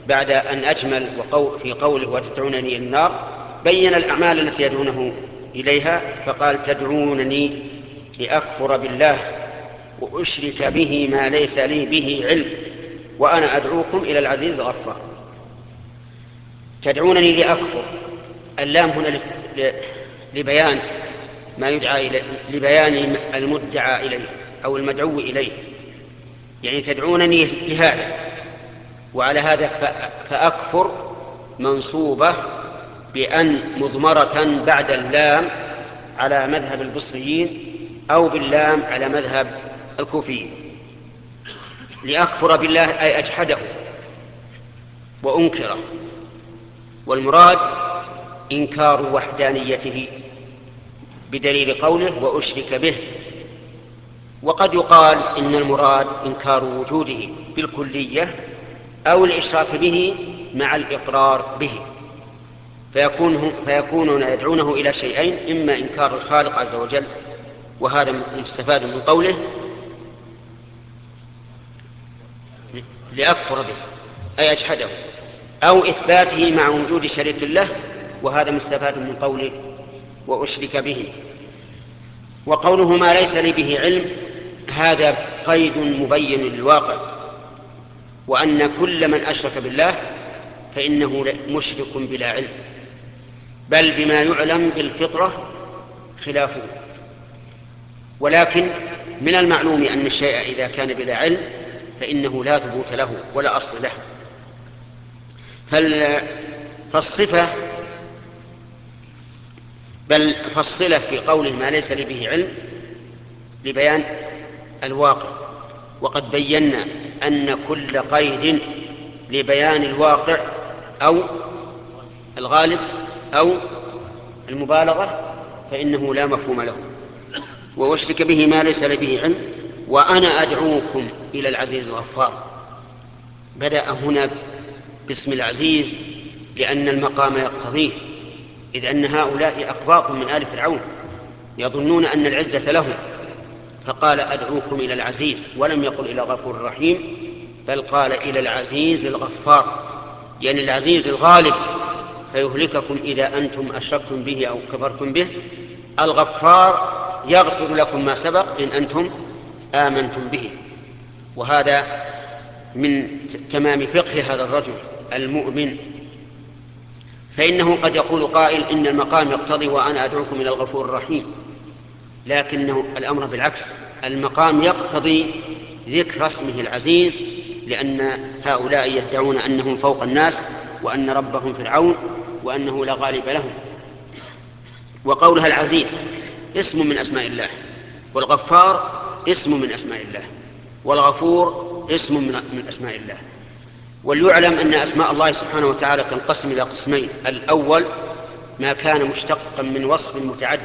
بعد أن أجمل في قوله وتدعونني إلى النار بين الأعمال التي يدعونه إليها، فقال تدعونني لأكفر بالله وأشرك به ما ليس لي به علم وأنا أدعوكم إلى العزيز الغفار. تدعونني لأكفر، اللام هنا لبيان ما يدعى إليه، لبيان المدعى إليه أو المدعو إليه، يعني تدعونني لهذا، وعلى هذا فأكفر منصوبة بأن مضمرة بعد اللام على مذهب البصريين أو باللام على مذهب الكوفيين. لأكفر بالله أي أجحده وأنكره، والمراد إنكار وحدانيته بدليل قوله وأشرك به. وقد يقال إن المراد إنكار وجوده بالكلية أو الإشراك به مع الإقرار به، فيكونون يدعونه إلى شيئين: إما إنكار الخالق عز وجل، وهذا مستفاد من قوله لأكفر به أي أجحده، أو إثباته مع وجود شريك له، وهذا مستفاد من قوله وأشرك به. وقوله ما ليس لي به علم هذا قيد مبين للواقع، وأن كل من أشرك بالله فإنه مشرك بلا علم، بل بما يعلم بالفطرة خلافه. ولكن من المعلوم أن الشيء إذا كان بلا علم فإنه لا ثبوت له ولا أصل له. فالصفة بل فالصلة في قوله ما ليس لي به علم لبيان الواقع، وقد بينا أن كل قيد لبيان الواقع أو الغالب أو المبالغة فإنه لا مفهوم له. وأشرك به ما ليس لي به علم وأنا أدعوكم إلى العزيز الغفار. بدأ هنا باسم العزيز لأن المقام يقتضيه، إذ أن هؤلاء أقباط من آل فرعون يظنون أن العزة لهم، فقال أدعوكم إلى العزيز، ولم يقل إلى غفور رحيم، بل قال إلى العزيز الغفار، يعني العزيز الغالب فيهلككم إذا أنتم أشركتم به أو كفرتم به، الغفار يغفر لكم ما سبق إن أنتم آمنتم به. وهذا من تمام فقه هذا الرجل المؤمن، فإنه قد يقول قائل إن المقام يقتضي وأنا أدعوكم إلى الغفور الرحيم، لكنه الأمر بالعكس، المقام يقتضي ذكر اسمه العزيز، لأن هؤلاء يدعون أنهم فوق الناس وأن ربهم فرعون وأنه لا غالب لهم. وقولها العزيز اسم من أسماء الله، والغفار اسم من أسماء الله، والغفور اسم من أسماء الله. وليعلم أن أسماء الله سبحانه وتعالى تنقسم إلى قسمين: الأول ما كان مشتقا من وصف متعد،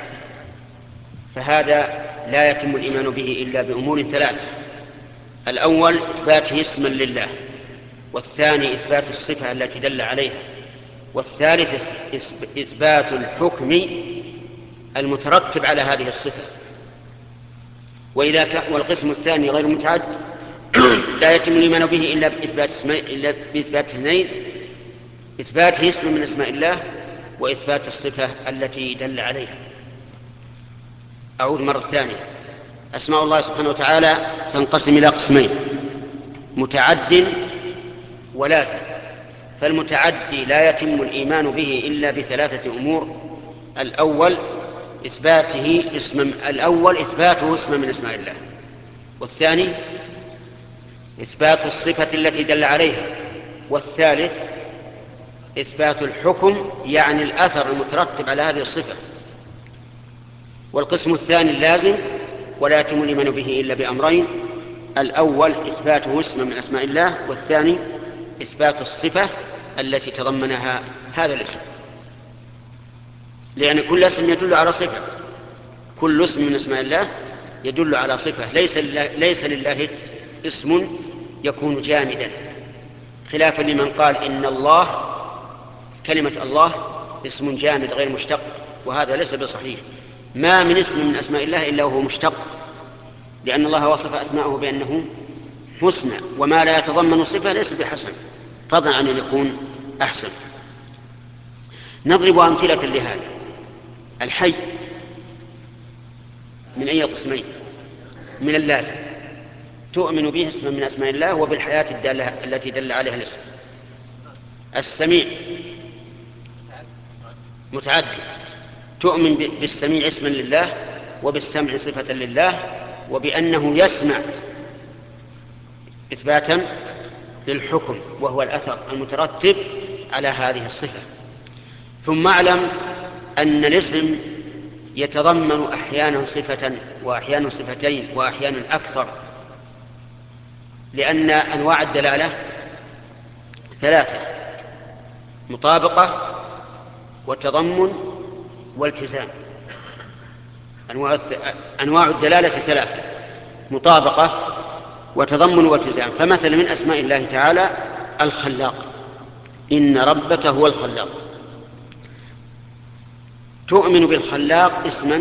فهذا لا يتم الإيمان به إلا بأمور ثلاثة: الأول إثباته اسما لله، والثاني إثبات الصفة التي دل عليها، والثالث إثبات الحكم المترتب على هذه الصفة. والقسم الثاني غير متعد لا يتم الإيمان به إلا بإثبات اثنين: إثباته اسم من أسماء الله، وإثبات الصفة التي دل عليها. أعود مرة ثانية: أسماء الله سبحانه وتعالى تنقسم إلى قسمين: متعد ولازم. فالمتعدي لا يتم الإيمان به إلا بثلاثة أمور: الأول إثباته اسم من أسماء الله، والثاني إثبات الصفة التي دل عليها، والثالث إثبات الحكم يعني الأثر المترتب على هذه الصفة. والقسم الثاني اللازم ولا يتم الإيمان به إلا بأمرين: الأول إثباته اسم من أسماء الله، والثاني إثبات الصفة التي تضمنها هذا الاسم، لأن كل اسم يدل على صفة، كل اسم من أسماء الله يدل على صفة. ليس لله اسم يكون جامدا، خلافا لمن قال إن الله كلمة الله اسم جامد غير مشتق، وهذا ليس بصحيح. ما من اسم من أسماء الله إلا وهو مشتق، لأن الله وصف أسماءه بأنه حسنى، وما لا يتضمن صفة ليس بحسن. فضلا عن أن يكون أحسن. نضرب أمثلة لهذا. الحي من أي القسمين؟ من اللازم، تؤمن به اسما من أسماء الله وبالحياة التي دل عليها الاسم. السميع متعدي، تؤمن بالسميع اسما لله وبالسمع صفة لله وبأنه يسمع إثباتا للحكم وهو الأثر المترتب على هذه الصفة. ثم اعلم أن الاسم يتضمن أحيانا صفة وأحيانا صفتين وأحيانا أكثر، لأن أنواع الدلالة ثلاثة: مطابقة وتضمن والتزام. أنواع الدلالة ثلاثة: مطابقة وتضمن والتزام. فمثلا من أسماء الله تعالى الخلاق، إن ربك هو الخلاق، تؤمن بالخلاق اسما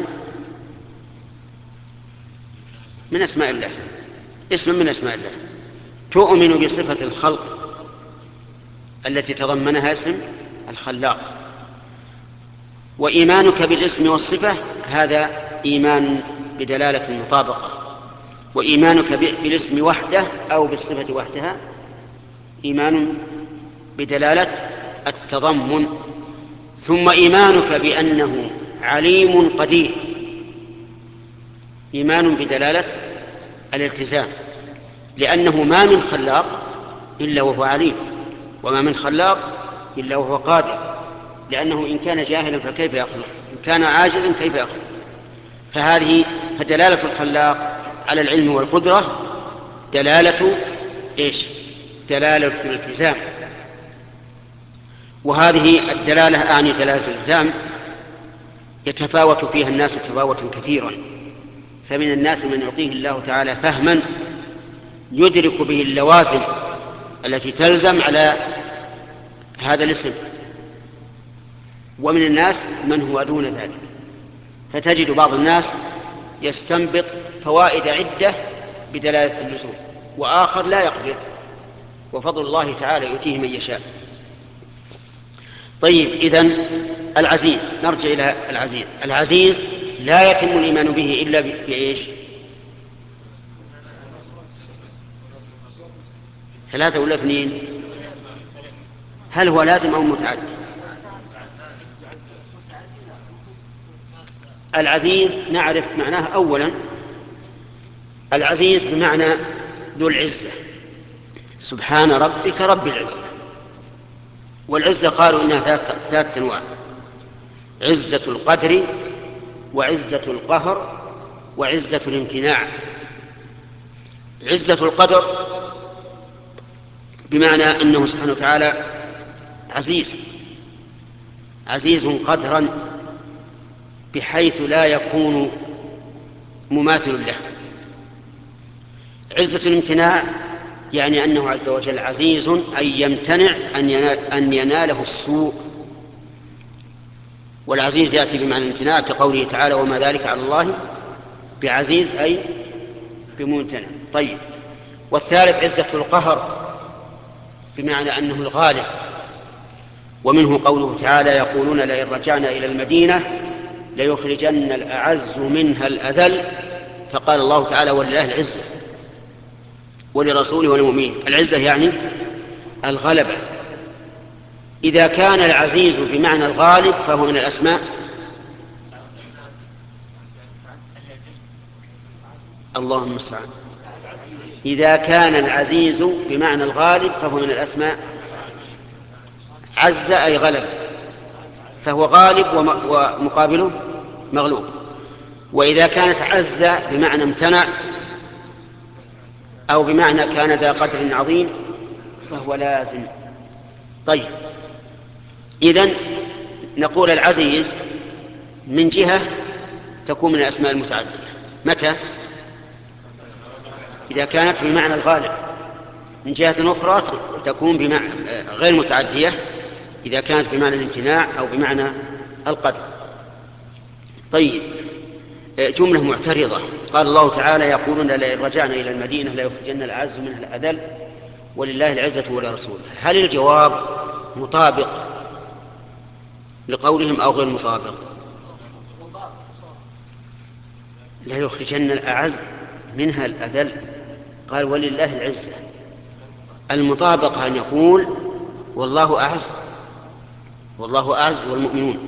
من أسماء الله، اسم من أسماء الله. تؤمن بصفة الخلق التي تضمنها اسم الخلاق. وإيمانك بالاسم والصفة هذا إيمان بدلالة المطابقة، وإيمانك بالاسم وحده أو بالصفة وحدها إيمان بدلالة التضمن. ثم إيمانك بأنه عليم قدير إيمان بدلالة الالتزام، لأنه ما من خلاق إلا وهو عليم، وما من خلاق إلا وهو قادر، لأنه إن كان جاهلا فكيف يخلق؟ إن كان عاجزا كيف يخلق؟ فدلالة الخلاق على العلم والقدرة دلالة إيش؟ دلالة في الالتزام. وهذه الدلالة أعني دلالة الالتزام يتفاوت فيها الناس تفاوتا كثيرا، فمن الناس من يعطيه الله تعالى فهما يدرك به اللوازم التي تلزم على هذا الاسم، ومن الناس من هو دون ذلك. فتجد بعض الناس يستنبط فوائد عدة بدلالة اللزوم، وآخر لا يقدر، وفضل الله تعالى يؤتيه من يشاء. طيب، إذن العزيز، نرجع إلى العزيز. العزيز لا يتم الإيمان به إلا بإيش؟ ثلاثة ولا اثنين؟ هل هو لازم أو متعدي؟ العزيز نعرف معناه أولا. العزيز بمعنى ذو العزة، سبحان ربك رب العزة. والعزة قالوا إنها ثلاثة أنواع: عزة القدر، وعزة القهر، وعزة الامتناع. عزة القدر بمعنى أنه سبحانه وتعالى عزيز قدرا بحيث لا يكون مماثل له. عزة الامتناع يعني أنه عز وجل عزيز أي يمتنع أن يناله السوء، والعزيز يأتي بمعنى الامتناع كقوله تعالى: وما ذلك على الله بعزيز أي بممتنع. طيب، والثالث عزة القهر بمعنى أنه الغالب، ومنه قوله تعالى: يقولون لئن رجعنا إلى المدينة ليخرجن الأعز منها الأذل. فقال الله تعالى: ولله العزة ولرسوله وللمؤمنين. العزة يعني الغلبة. إذا كان العزيز بمعنى الغالب فهو من الأسماء. اللهم المستعان. إذا كان العزيز بمعنى الغالب فهو من الأسماء. عز أي غلب، فهو غالب ومقابله مغلوب. وإذا كانت عز بمعنى امتنع أو بمعنى كان ذا قدر عظيم فهو لازم. طيب، إذن نقول العزيز من جهة تكون من الأسماء المتعدية. متى؟ إذا كانت بمعنى الغالب. من جهة أخرى تكون بمعنى غير متعدية إذا كانت بمعنى الامتناع أو بمعنى القدر. طيب، جملة معترضة. قال الله تعالى: يقولون لئن رجعنا إلى المدينة ليخرجن الأعز منها الأذل. ولله العزة ولرسوله، هل الجواب مطابق لقولهم أو غير مطابق؟ لا يخرجن الأعز منها الأذل، قال ولله العزة. المطابق أن يقول والله أعز، والله أعز والمؤمنون،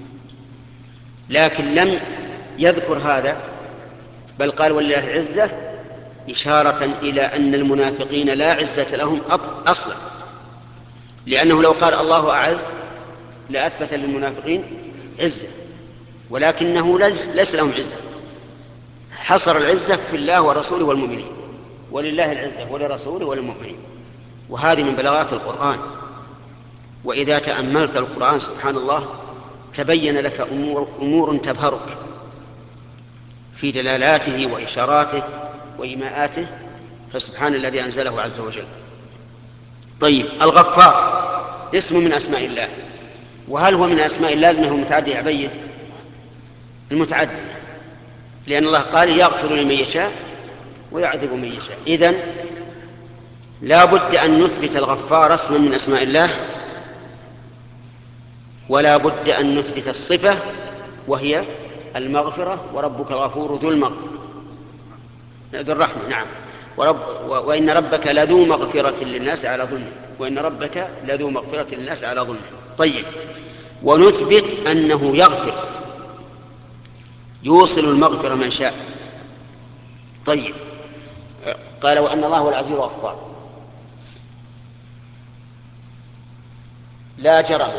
لكن لم يذكر هذا، بل قال ولله العزة إشارة إلى أن المنافقين لا عزة لهم أصلا، لأنه لو قال الله أعز لأثبت للمنافقين عزة، ولكنه ليس لهم عزة، حصر العزة في الله ورسوله والمؤمنين، ولله العزة ولرسوله وللمؤمنين. وهذه من بلاغات القرآن، وإذا تأملت القرآن سبحان الله تبين لك أمور تبهرك في دلالاته وإشاراته وإيماءاته، فسبحان الذي أنزله عز وجل. طيب، الغفار اسم من أسماء الله، وهل هو من أسماء اللازمة هو متعدي يا عبيد؟ المتعدي، لأن الله قال يغفر لمن يشاء ويعذب من يشاء. إذن لا بد أن نثبت الغفار اسما من أسماء الله، ولا بد أن نثبت الصفة وهي المغفرة، وربك الغفور ذو المغفرة ذو الرحمة. نعم، وإن ربك لذو مغفرة للناس على ظلمه، وإن ربك لذو مغفرة للناس على ظلمه. طيب، ونثبت أنه يغفر، يوصل المغفرة من شاء. طيب، قال وأن الله هو العزيز الغفار، لا جرم